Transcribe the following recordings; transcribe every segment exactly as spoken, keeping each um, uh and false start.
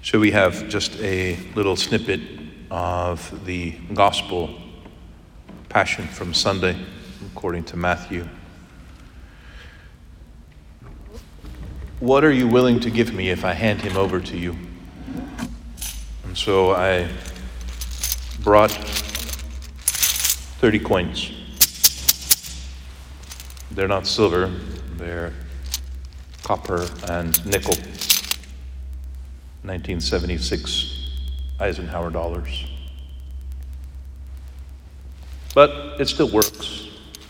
So we have just a little snippet of the gospel passion from Sunday, according to Matthew. What are you willing to give me if I hand him over to you? And so I brought thirty coins. They're not silver, they're copper and nickel. nineteen seventy-six Eisenhower dollars. But it still works.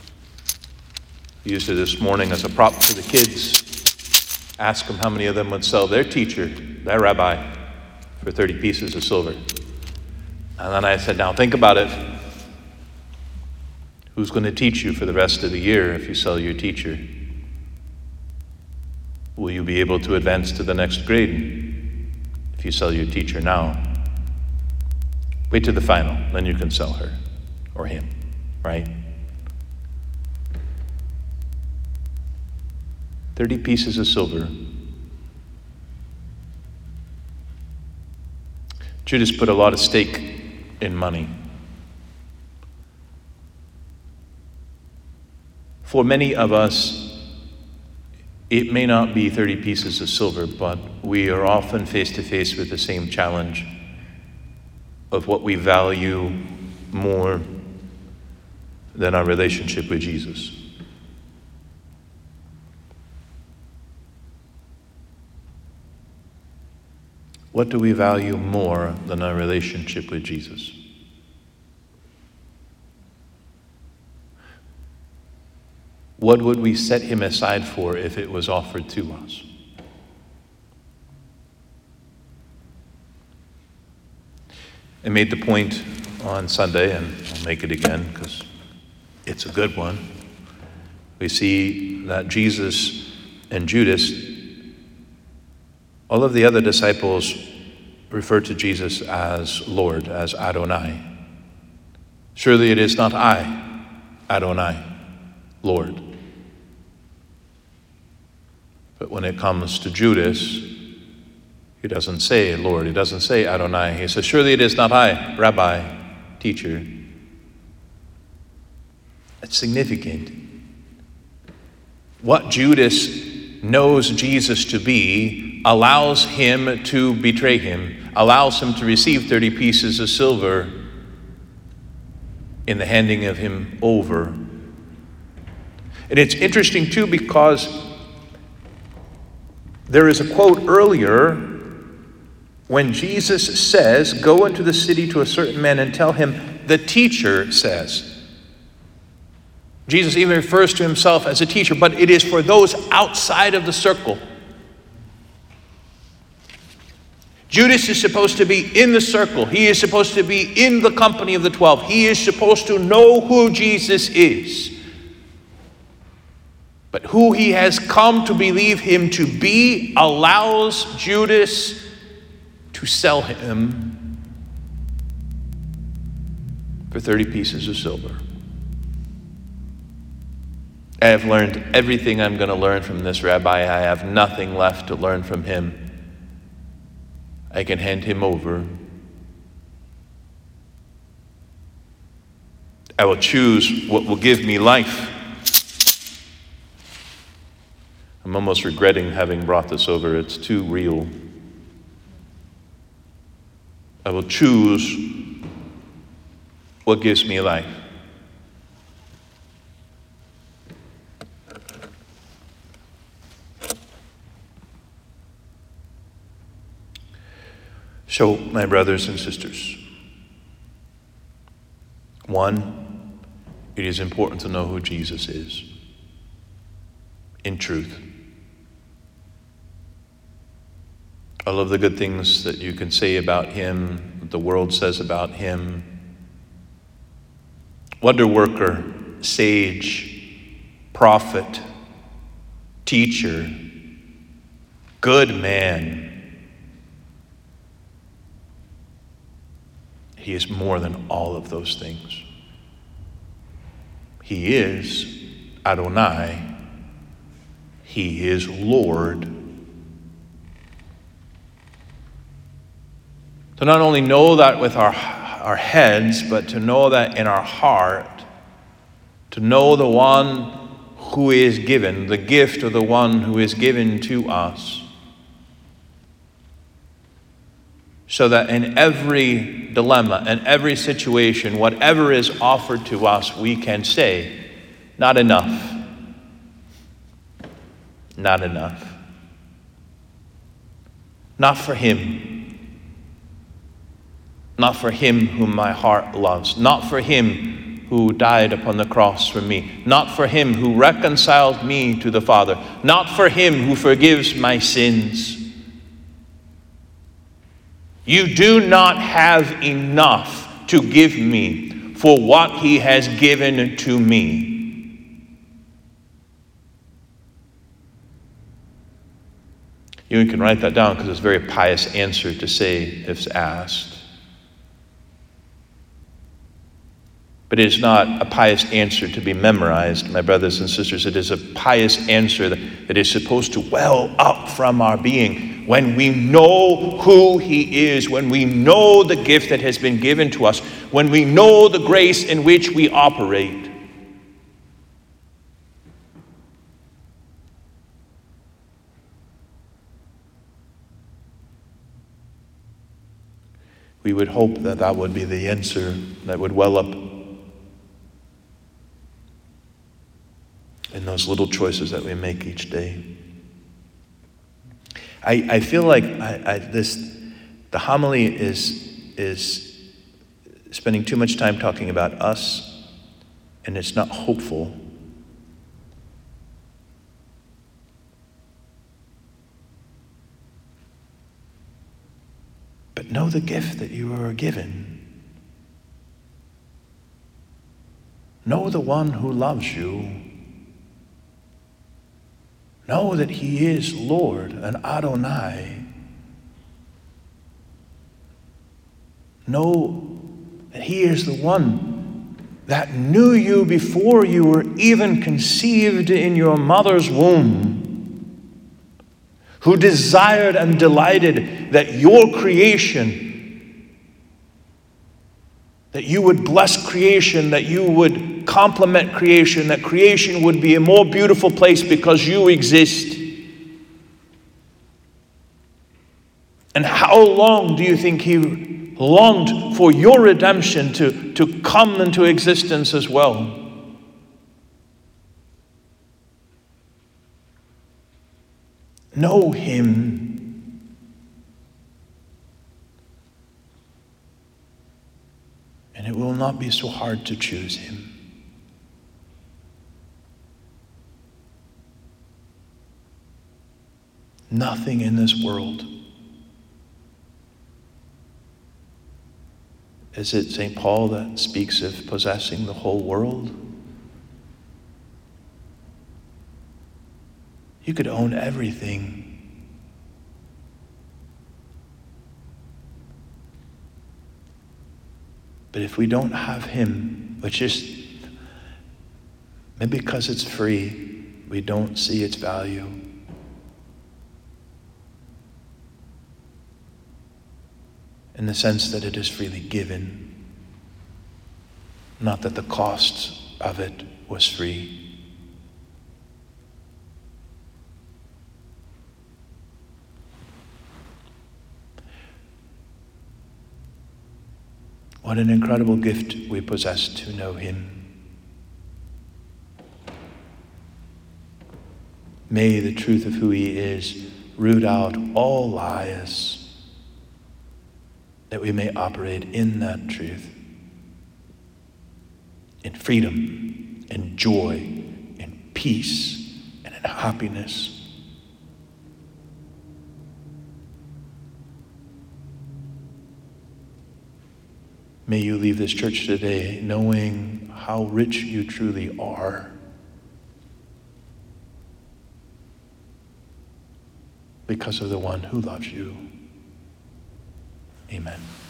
I used it this morning as a prop for the kids. Ask them how many of them would sell their teacher, their rabbi, for thirty pieces of silver. And then I said, now think about it. Who's going to teach you for the rest of the year if you sell your teacher? Will you be able to advance to the next grade if you sell your teacher now? Wait to the final, then you can sell her or him, right? thirty pieces of silver. Judas put a lot of stake in money. For many of us, it may not be thirty pieces of silver, but we are often face to face with the same challenge of what we value more than our relationship with Jesus. What do we value more than our relationship with Jesus? What would we set him aside for if it was offered to us? I made the point on Sunday, and I'll make it again because it's a good one. We see that Jesus and Judas, all of the other disciples refer to Jesus as Lord, as Adonai. Surely it is not I, Adonai, Lord. But when it comes to Judas, he doesn't say Lord, he doesn't say Adonai. He says, surely it is not I, Rabbi, teacher. It's significant. What Judas knows Jesus to be allows him to betray him, allows him to receive thirty pieces of silver in the handing of him over. And it's interesting too because there is a quote earlier when Jesus says, go into the city to a certain man and tell him, the teacher says. Jesus even refers to himself as a teacher, but it is for those outside of the circle. Judas is supposed to be in the circle. He is supposed to be in the company of the twelve. He is supposed to know who Jesus is. But who he has come to believe him to be allows Judas to sell him for thirty pieces of silver. I have learned everything I'm going to learn from this rabbi. I have nothing left to learn from him. I can hand him over. I will choose what will give me life. I'm almost regretting having brought this over. It's too real. I will choose what gives me life. So, my brothers and sisters, one, it is important to know who Jesus is in truth. All of the good things that you can say about him, that the world says about him, wonder worker, sage, prophet, teacher, good man. He is more than all of those things. He is Adonai. He is Lord. To not only know that with our, our heads, but to know that in our heart. To know the one who is given, the gift of the one who is given to us. So that in every dilemma, in every situation, whatever is offered to us, we can say, not enough. Not enough. Not for him. Not for him whom my heart loves. Not for him who died upon the cross for me. Not for him who reconciled me to the Father. Not for him who forgives my sins. You do not have enough to give me for what he has given to me. You can write that down because it's a very pious answer to say if asked. But it is not a pious answer to be memorized, my brothers and sisters. It is a pious answer that, that is supposed to well up from our being when we know who he is, when we know the gift that has been given to us, when we know the grace in which we operate. We would hope that that would be the answer that would well up in those little choices that we make each day. I, I feel like I, I, this the homily is is spending too much time talking about us, and it's not hopeful. But know the gift that you are given. Know the one who loves you. Know that he is Lord and Adonai. Know that he is the one that knew you before you were even conceived in your mother's womb, who desired and delighted that your creation, that you would bless creation, that you would complement creation, that creation would be a more beautiful place because you exist. And how long do you think he longed for your redemption to, to come into existence as well? Know him. And it will not be so hard to choose him. Nothing in this world. Is it Saint Paul that speaks of possessing the whole world? You could own everything. But if we don't have him, which is maybe because it's free, we don't see its value. In the sense that it is freely given, not that the cost of it was free. What an incredible gift we possess to know him. May the truth of who he is root out all lies, that we may operate in that truth, in freedom, in joy, in peace, and in happiness. May you leave this church today knowing how rich you truly are, because of the one who loves you. Amen.